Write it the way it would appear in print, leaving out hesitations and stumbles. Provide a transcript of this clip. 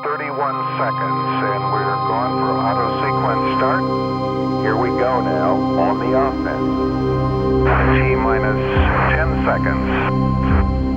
31 seconds, and we're going for auto sequence start. Here we go now on the offense. T minus 10 seconds.